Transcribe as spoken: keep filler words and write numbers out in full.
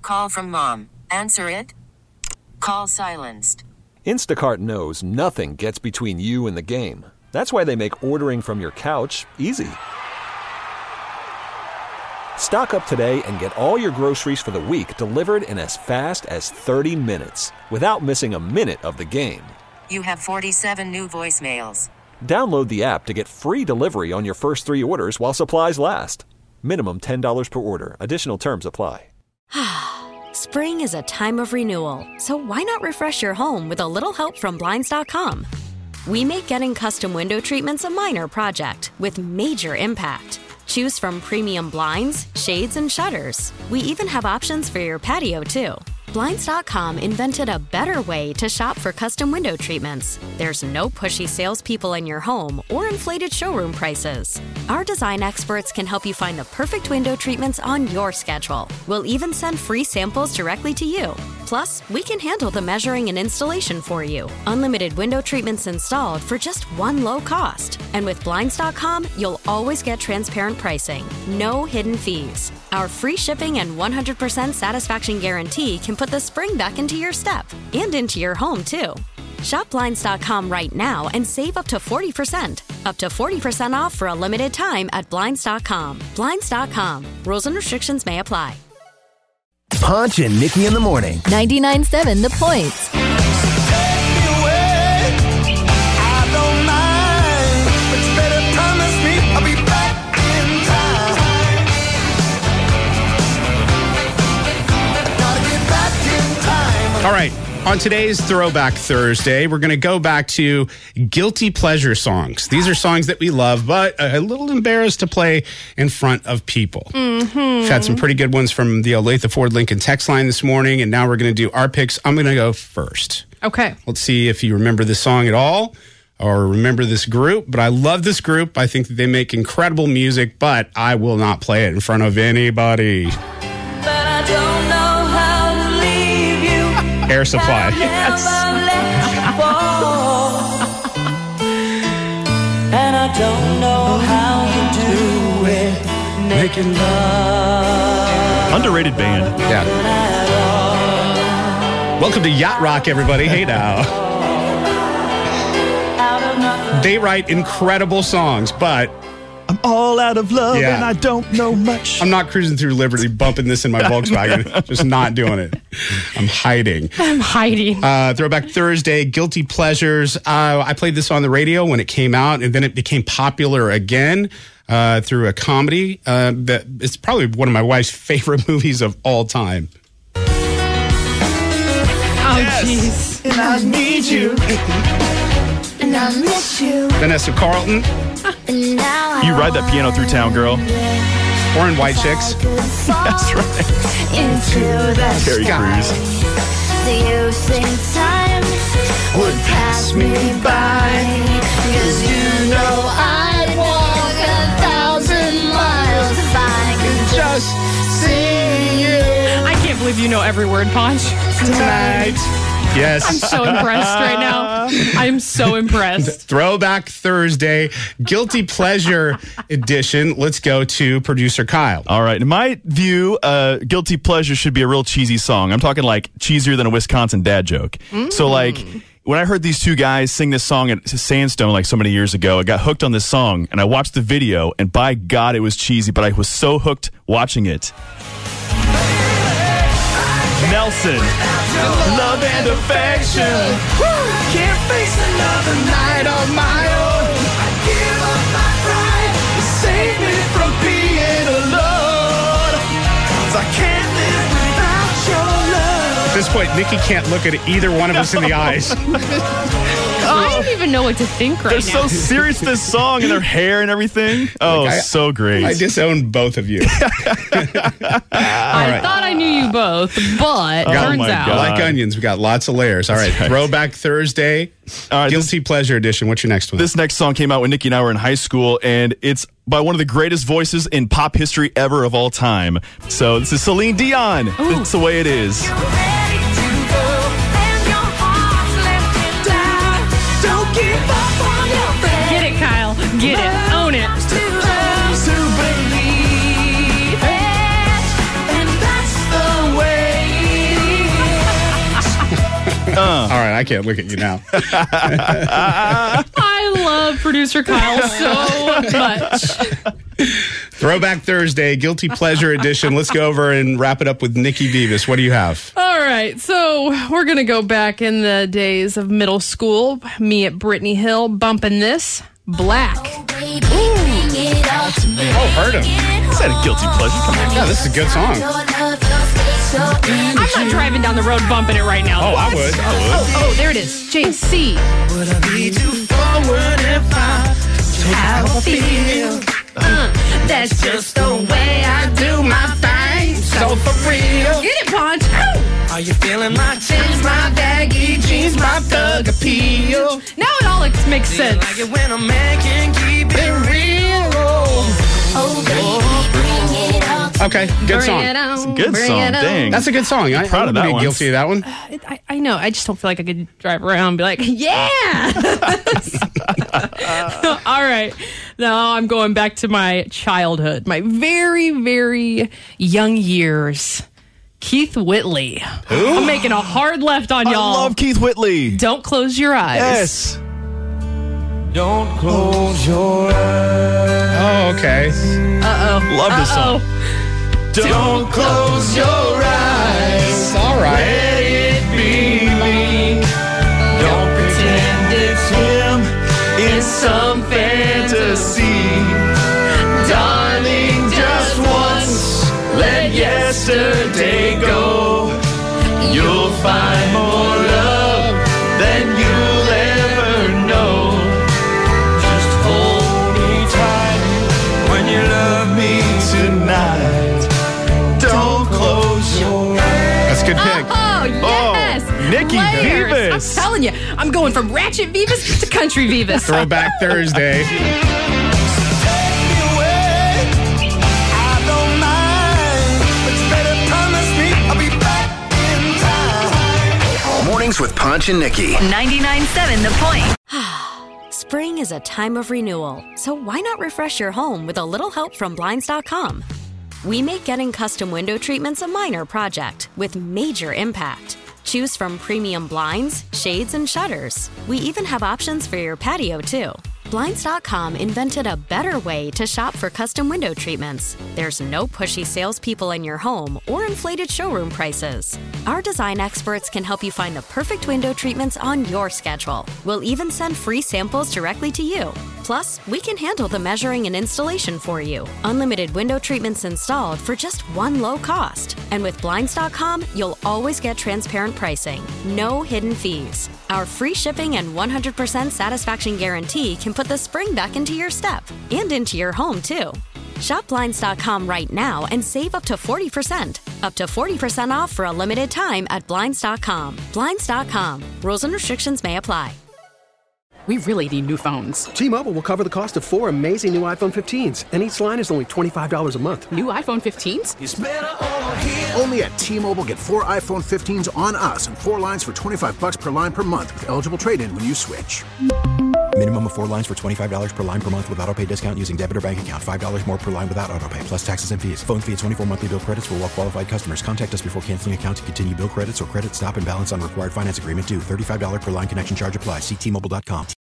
call from mom. Answer it. Call silenced. Instacart knows nothing gets between you and the game. That's why they make ordering from your couch easy. Stock up today and get all your groceries for the week delivered in as fast as thirty minutes without missing a minute of the game. You have forty-seven new voicemails. Download the app to get free delivery on your first three orders while supplies last. Minimum ten dollars per order. Additional terms apply. Spring is a time of renewal, so why not refresh your home with a little help from Blinds dot com? We make getting custom window treatments a minor project with major impact. Choose from premium blinds, shades, and shutters. We even have options for your patio, too. Blinds dot com invented a better way to shop for custom window treatments. There's no pushy salespeople in your home or inflated showroom prices. Our design experts can help you find the perfect window treatments on your schedule. We'll even send free samples directly to you. Plus, we can handle the measuring and installation for you. Unlimited window treatments installed for just one low cost. And with Blinds dot com, you'll always get transparent pricing. No hidden fees. Our free shipping and one hundred percent satisfaction guarantee can put the spring back into your step and into your home, too. Shop Blinds dot com right now and save up to forty percent. Up to forty percent off for a limited time at Blinds dot com. Blinds dot com. Rules and restrictions may apply. Ponch and Nikki in the morning. ninety-nine point seven The Points. All right, on today's Throwback Thursday, we're going to go back to guilty pleasure songs. These are songs that we love, but a little embarrassed to play in front of people. Mm-hmm. We've had some pretty good ones from the Olathe Ford Lincoln text line this morning, and now we're going to do our picks. I'm going to go first. Okay. Let's see if you remember this song at all or remember this group, but I love this group. I think that they make incredible music, but I will not play it in front of anybody. But I don't know how to leave you. Air Supply. Yes. And I don't know how to do it. Making love. Underrated band. Yeah. Welcome to Yacht Rock, everybody. Hey now. They write incredible songs, but I'm all out of love Yeah. and I don't know much. I'm not cruising through Liberty bumping this in my Volkswagen. Just not doing it. I'm hiding. I'm hiding. Uh, Throwback Thursday, Guilty Pleasures. Uh, I played this on the radio when it came out, and then it became popular again uh, through a comedy. Uh, that it's probably one of my wife's favorite movies of all time. Oh, jeez. And I need you. And I miss you. Vanessa Carlton. And now You ride that piano through town, girl. Or in White Chicks. That's right. Into the Terry Crews. Do you think time would pass me by? Cause you know I'd walk a thousand miles if I could just see you I can't believe you know every word, Ponch. Tonight. Yes. I'm so impressed right now. I'm so impressed. Throwback Thursday, Guilty Pleasure edition. Let's go to producer Kyle. All right. In my view, uh, Guilty Pleasure should be a real cheesy song. I'm talking like cheesier than a Wisconsin dad joke. Mm. So like when I heard these two guys sing this song at Sandstone like so many years ago, I got hooked on this song and I watched the video and by God, it was cheesy, but I was so hooked watching it. Nelson. Love and affection. Can't face another night on my own. I give up my pride to save me from being alone. 'Cause I can't live without your love. At this point, Nikki can't look at either one of us in the eyes. I don't even know what to think right They're now. so serious, this song, and their hair and everything. Oh, Like, I- so great. I disown both of you. I thought I knew you both, but Oh turns my out. God. Like onions, we got lots of layers. All right, That's right. Throwback Thursday, All right, Guilty Pleasure edition. What's your next one? This next song came out when Nikki and I were in high school, and it's by one of the greatest voices in pop history ever of all time. So this is Celine Dion. Ooh. It's the way it is. Ready to go, and your heart's left it down. Don't give up on your friends. Get it, Kyle. Get it. Own it. To those who believe it, and that's the way All right, I can't look at you now. I love producer Kyle so much. Throwback Thursday, Guilty Pleasure Edition. Let's go over and wrap it up with Nikki Vivas. What do you have? All right, so we're going to go back in the days of middle school. Me at Brittany Hill bumping this, Black. Oh, heard him. Is that a guilty pleasure? Come on. Yeah, this is a good song. I'm not driving down the road bumping it right now. Oh, I would. I would. Oh, oh, there it is. J C. Would I be too forward if I how I feel? Uh, that's just the way I do my thing. So for real. Get it, Punch. Are you feeling my chains, my baggy jeans, my thug appeal? Now it all makes sense. Like it when a man can keep it real. Oh, baby, bring it on. Okay, good song. It on, It's a good bring song. it on. Dang. That's a good song. I, proud I of would that be one. guilty of that one. It, I, I know. I just don't feel like I could drive around and be like, yeah. All right. Now I'm going back to my childhood, my very, very young years. Keith Whitley. Who? I'm making a hard left on I y'all. love Keith Whitley. Don't close your eyes. Yes. Don't close your eyes. Oh, okay. Uh-oh. Love this Uh-oh. song. Don't close your eyes. All right. Let it be me. Don't pretend it's him in some fantasy. Darling, just once, let yesterday go. You'll find more love than you'll ever know. Just hold me tight when you love me tonight. Don't close your eyes. That's a good pick. Oh, yes. Nikki Layers. Vivas. I'm telling you, I'm going from Ratchet Vivas to Country Vivas. Throwback Thursday. Take me away. I don't mind, but you better promise me I'll be back in time. Mornings with Punch and Nikki. ninety-nine point seven The Point. Spring is a time of renewal, so why not refresh your home with a little help from Blinds dot com? We make getting custom window treatments a minor project with major impact. Choose from premium blinds, shades, and shutters. We even have options for your patio, too. Blinds dot com invented a better way to shop for custom window treatments. There's no pushy salespeople in your home or inflated showroom prices. Our design experts can help you find the perfect window treatments on your schedule. We'll even send free samples directly to you. Plus, we can handle the measuring and installation for you. Unlimited window treatments installed for just one low cost. And with Blinds dot com, you'll always get transparent pricing. No hidden fees. Our free shipping and one hundred percent satisfaction guarantee can put the spring back into your step and into your home, too. Shop Blinds dot com right now and save up to forty percent. Up to forty percent off for a limited time at Blinds dot com. Blinds dot com. Rules and restrictions may apply. We really need new phones. T-Mobile will cover the cost of four amazing new iPhone fifteens, and each line is only twenty-five dollars a month. New iPhone fifteens? It's better over here. Only at T-Mobile, get four iPhone fifteens on us and four lines for twenty-five bucks per line per month with eligible trade-in when you switch. Minimum of four lines for twenty-five dollars per line per month with autopay discount using debit or bank account. five dollars more per line without autopay, plus taxes and fees. Phone fee at twenty-four monthly bill credits for well-qualified customers. Contact us before canceling account to continue bill credits or credit stop and balance on required finance agreement due. thirty-five dollars per line connection charge applies. See T Mobile dot com.